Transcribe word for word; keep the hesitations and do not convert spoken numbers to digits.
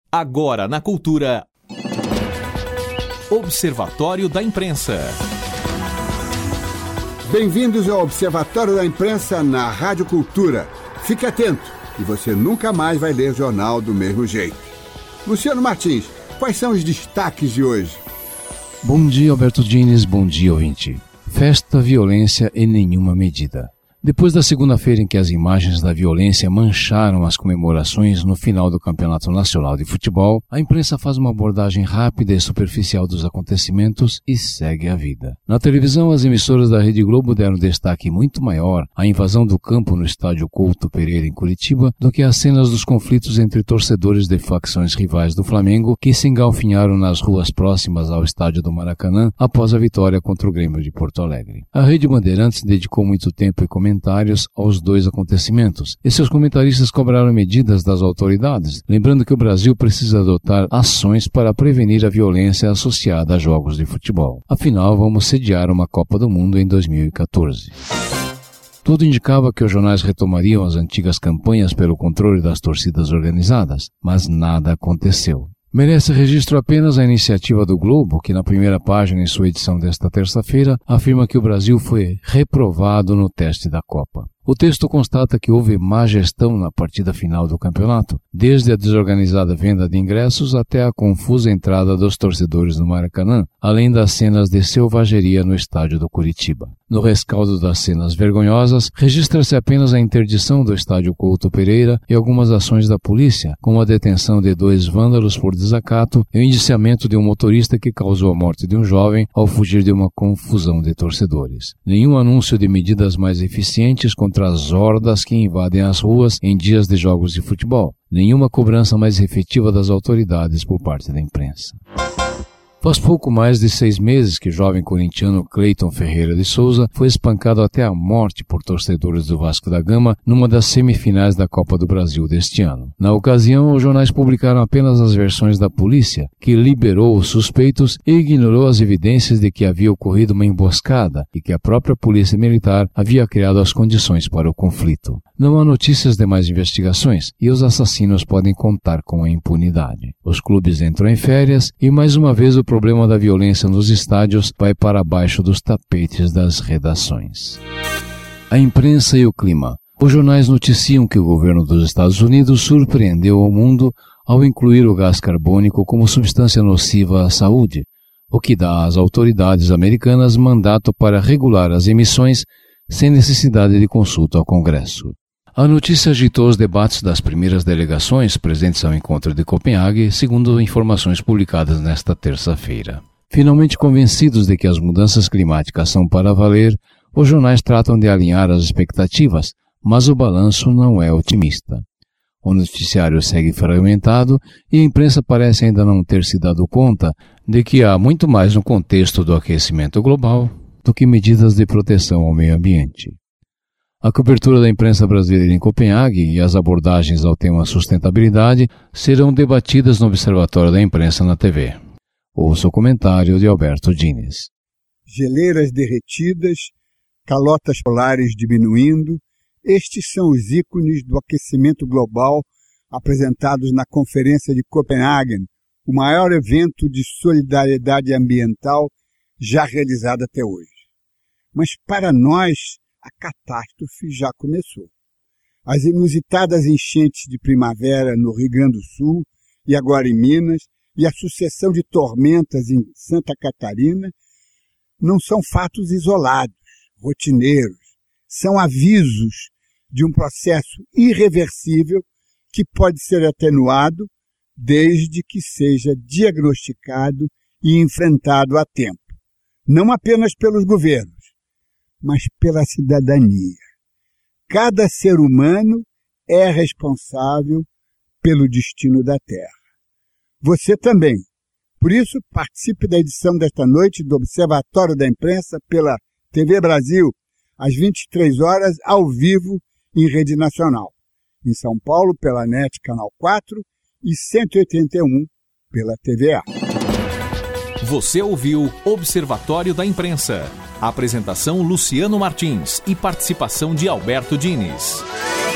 Agora na Cultura. Observatório da Imprensa. Bem-vindos ao Observatório da Imprensa na Rádio Cultura. Fique atento e você nunca mais vai ler jornal do mesmo jeito. Luciano Martins, quais são os destaques de hoje? Bom dia, Alberto Diniz. Bom dia, ouvinte. Festa, violência e nenhuma medida. Depois da segunda-feira em que as imagens da violência mancharam as comemorações no final do Campeonato Nacional de Futebol, a imprensa faz uma abordagem rápida e superficial dos acontecimentos e segue a vida. Na televisão, as emissoras da Rede Globo deram destaque muito maior à invasão do campo no estádio Couto Pereira, em Curitiba, do que às cenas dos conflitos entre torcedores de facções rivais do Flamengo que se engalfinharam nas ruas próximas ao estádio do Maracanã após a vitória contra o Grêmio de Porto Alegre. A Rede Bandeirantes dedicou muito tempo e comentários comentários aos dois acontecimentos, e seus comentaristas cobraram medidas das autoridades, lembrando que o Brasil precisa adotar ações para prevenir a violência associada a jogos de futebol. Afinal, vamos sediar uma Copa do Mundo em dois mil e catorze. Tudo indicava que os jornais retomariam as antigas campanhas pelo controle das torcidas organizadas, mas nada aconteceu. Merece registro apenas a iniciativa do Globo, que na primeira página em sua edição desta terça-feira afirma que o Brasil foi reprovado no teste da Copa. O texto constata que houve má gestão na partida final do campeonato, desde a desorganizada venda de ingressos até a confusa entrada dos torcedores no Maracanã, além das cenas de selvageria no estádio do Curitiba. No rescaldo das cenas vergonhosas, registra-se apenas a interdição do estádio Couto Pereira e algumas ações da polícia, como a detenção de dois vândalos por desacato e o indiciamento de um motorista que causou a morte de um jovem ao fugir de uma confusão de torcedores. Nenhum anúncio de medidas mais eficientes contra as hordas que invadem as ruas em dias de jogos de futebol. Nenhuma cobrança mais efetiva das autoridades por parte da imprensa. Faz pouco mais de seis meses que o jovem corintiano Cleiton Ferreira de Souza foi espancado até a morte por torcedores do Vasco da Gama numa das semifinais da Copa do Brasil deste ano. Na ocasião, os jornais publicaram apenas as versões da polícia, que liberou os suspeitos e ignorou as evidências de que havia ocorrido uma emboscada e que a própria polícia militar havia criado as condições para o conflito. Não há notícias de mais investigações e os assassinos podem contar com a impunidade. Os clubes entram em férias e mais uma vez o O problema da violência nos estádios vai para baixo dos tapetes das redações. A imprensa e o clima. Os jornais noticiam que o governo dos Estados Unidos surpreendeu o mundo ao incluir o gás carbônico como substância nociva à saúde, o que dá às autoridades americanas mandato para regular as emissões sem necessidade de consulta ao Congresso. A notícia agitou os debates das primeiras delegações presentes ao encontro de Copenhague, segundo informações publicadas nesta terça-feira. Finalmente convencidos de que as mudanças climáticas são para valer, os jornais tratam de alinhar as expectativas, mas o balanço não é otimista. O noticiário segue fragmentado e a imprensa parece ainda não ter se dado conta de que há muito mais no contexto do aquecimento global do que medidas de proteção ao meio ambiente. A cobertura da imprensa brasileira em Copenhague e as abordagens ao tema sustentabilidade serão debatidas no Observatório da Imprensa na T V. Ouça o comentário de Alberto Diniz. Geleiras derretidas, calotas polares diminuindo, estes são os ícones do aquecimento global apresentados na Conferência de Copenhague, o maior evento de solidariedade ambiental já realizado até hoje. Mas para nós, a catástrofe já começou. As inusitadas enchentes de primavera no Rio Grande do Sul e agora em Minas e a sucessão de tormentas em Santa Catarina não são fatos isolados, rotineiros. São avisos de um processo irreversível que pode ser atenuado desde que seja diagnosticado e enfrentado a tempo. Não apenas pelos governos, mas pela cidadania. Cada ser humano é responsável pelo destino da Terra. Você também. Por isso, participe da edição desta noite do Observatório da Imprensa pela T V Brasil, às vinte e três horas, ao vivo, em rede nacional. Em São Paulo, pela N E T Canal quatro e cento e oitenta e um, pela T V A. Você ouviu Observatório da Imprensa. Apresentação Luciano Martins e participação de Alberto Diniz.